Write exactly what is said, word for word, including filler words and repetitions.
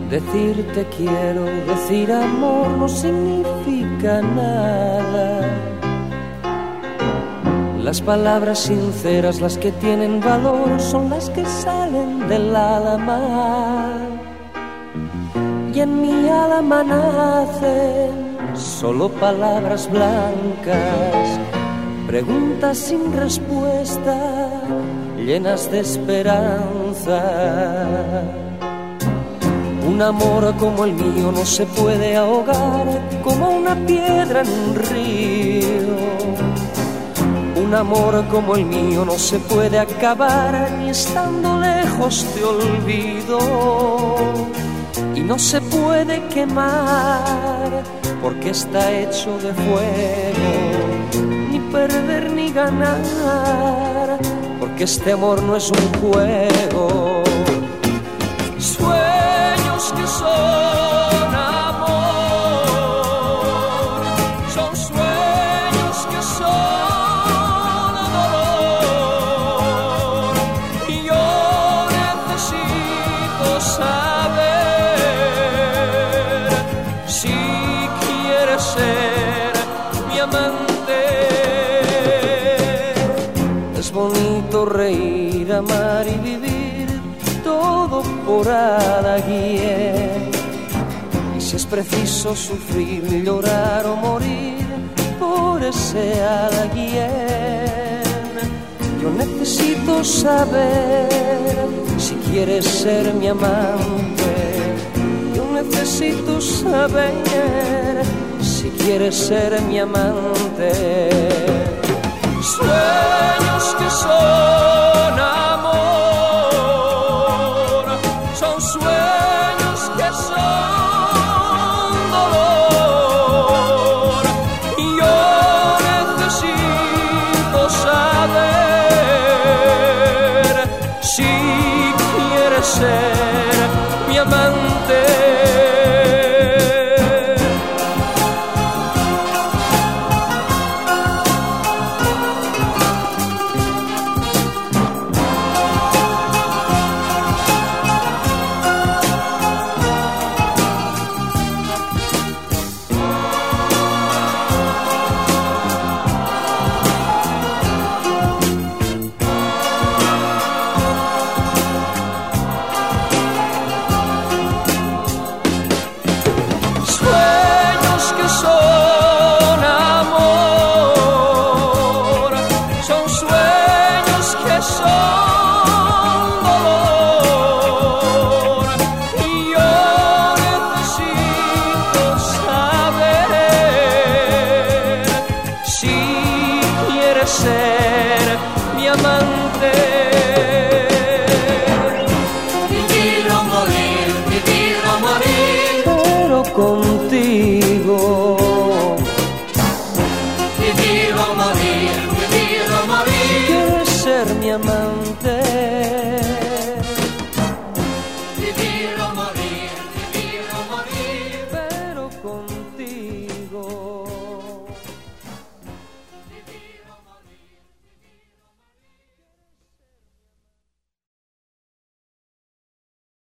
Decir te quiero, decir amor no significa nada. Las palabras sinceras, las que tienen valor, son las que salen del alma. Y en mi alma nacen solo palabras blancas, preguntas sin respuesta, llenas de esperanza. Un amor como el mío no se puede ahogar como una piedra en un río. Un amor como el mío no se puede acabar ni estando lejos te olvido. Y no se puede quemar porque está hecho de fuego. Ni perder ni ganar porque este amor no es un juego. Sueños que son amor, son sueños que son dolor. Y yo necesito saber si quieres ser mi amante. Es bonito reír, amar y vivir, todo por alguien. Y si es preciso sufrir, llorar o morir por ese alguien. Yo necesito saber si quieres ser mi amante. Yo necesito saber si quieres ser mi amante. Sueños que son amor, son sueños que son dolor. Y yo necesito saber si quieres ser mi amante.